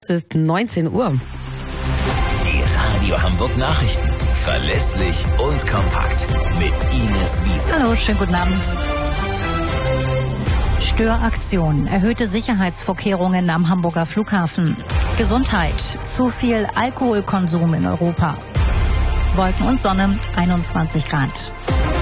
Es ist 19 Uhr. Die Radio Hamburg Nachrichten. Verlässlich und kompakt. Mit Ines Wiese. Hallo, schönen guten Abend. Störaktion. Erhöhte Sicherheitsvorkehrungen am Hamburger Flughafen. Gesundheit. Zu viel Alkoholkonsum in Europa. Wolken und Sonne, 21 Grad.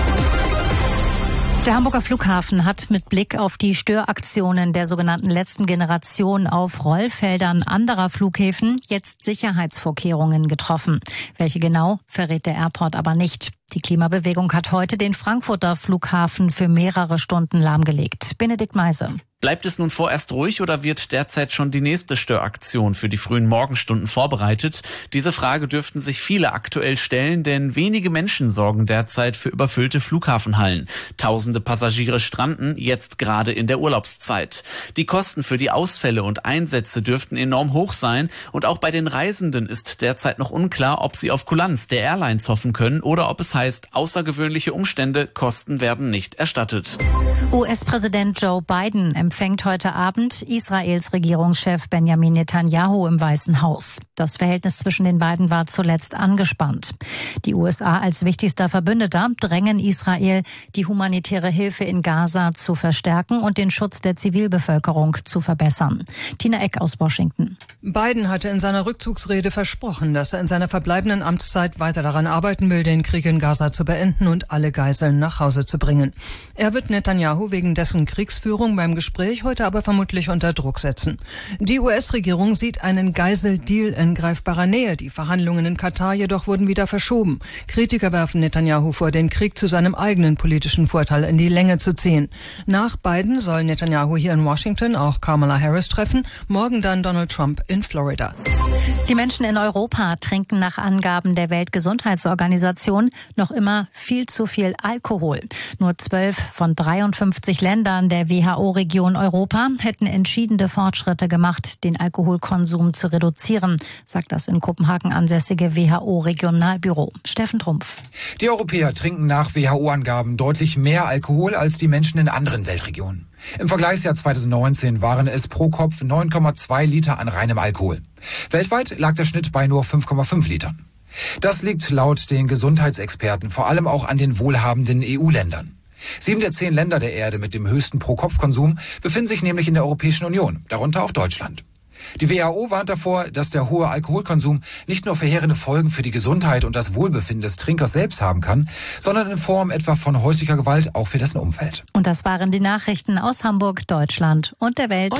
Der Hamburger Flughafen hat mit Blick auf die Störaktionen der sogenannten letzten Generation auf Rollfeldern anderer Flughäfen jetzt Sicherheitsvorkehrungen getroffen. Welche genau, verrät der Airport aber nicht. Die Klimabewegung hat heute den Frankfurter Flughafen für mehrere Stunden lahmgelegt. Benedikt Meise. Bleibt es nun vorerst ruhig oder wird derzeit schon die nächste Störaktion für die frühen Morgenstunden vorbereitet? Diese Frage dürften sich viele aktuell stellen, denn wenige Menschen sorgen derzeit für überfüllte Flughafenhallen. Tausende Passagiere stranden, jetzt gerade in der Urlaubszeit. Die Kosten für die Ausfälle und Einsätze dürften enorm hoch sein und auch bei den Reisenden ist derzeit noch unklar, ob sie auf Kulanz der Airlines hoffen können oder ob es heißt, außergewöhnliche Umstände, Kosten werden nicht erstattet. US-Präsident Joe Biden empfängt heute Abend Israels Regierungschef Benjamin Netanyahu im Weißen Haus. Das Verhältnis zwischen den beiden war zuletzt angespannt. Die USA als wichtigster Verbündeter drängen Israel, die humanitäre Hilfe in Gaza zu verstärken und den Schutz der Zivilbevölkerung zu verbessern. Tina Eck aus Washington. Biden hatte in seiner Rückzugsrede versprochen, dass er in seiner verbleibenden Amtszeit weiter daran arbeiten will, den Krieg in Gaza zu beenden und alle Geiseln nach Hause zu bringen. Er wird Netanyahu wegen dessen Kriegsführung beim Gespräch heute aber vermutlich unter Druck setzen. Die US-Regierung sieht einen Geiseldeal in greifbarer Nähe. Die Verhandlungen in Katar jedoch wurden wieder verschoben. Kritiker werfen Netanyahu vor, den Krieg zu seinem eigenen politischen Vorteil in die Länge zu ziehen. Nach Biden soll Netanyahu hier in Washington auch Kamala Harris treffen, morgen dann Donald Trump in Florida. Die Menschen in Europa trinken nach Angaben der Weltgesundheitsorganisation noch immer viel zu viel Alkohol. Nur 12 von 53 Ländern der WHO-Region Europa hätten entschiedene Fortschritte gemacht, den Alkoholkonsum zu reduzieren, sagt das in Kopenhagen ansässige WHO-Regionalbüro. Steffen Trumpf. Die Europäer trinken nach WHO-Angaben deutlich mehr Alkohol als die Menschen in anderen Weltregionen. Im Vergleichsjahr 2019 waren es pro Kopf 9,2 Liter an reinem Alkohol. Weltweit lag der Schnitt bei nur 5,5 Litern. Das liegt laut den Gesundheitsexperten vor allem auch an den wohlhabenden EU-Ländern. 7 der 10 Länder der Erde mit dem höchsten Pro-Kopf-Konsum befinden sich nämlich in der Europäischen Union, darunter auch Deutschland. Die WHO warnt davor, dass der hohe Alkoholkonsum nicht nur verheerende Folgen für die Gesundheit und das Wohlbefinden des Trinkers selbst haben kann, sondern in Form etwa von häuslicher Gewalt auch für dessen Umfeld. Und das waren die Nachrichten aus Hamburg, Deutschland und der Welt.